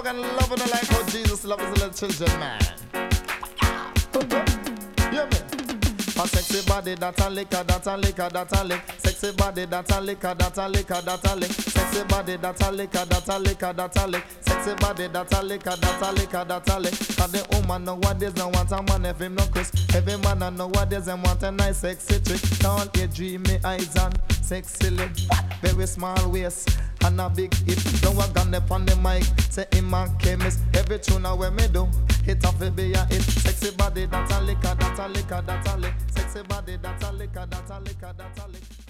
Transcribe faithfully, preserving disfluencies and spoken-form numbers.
dog and loving her like how Jesus loves his little children, man. Yeah, man. A sexy body that a liquor, that a liquor, that a lick. Sexy body that a liquor, that a liquor, that a lick. Sexy body that a liquor, that a liquor, that a lick. Sexy body that a liquor, that a liquor, that a lick. Cause the woman nowadays don't want a man if him no Chris. Every man and nowadays them want a nice sexy trick. Tall, you dreamy eyes and sexy lips. Very small waist and a big hip. Don't walk on up on the mic, say him a chemist. Every tune now where me do, hit off it be a hit. Sexy body that a liquor, that a liquor, that a lick. Sexy body that a liquor, that a liquor, that a lick.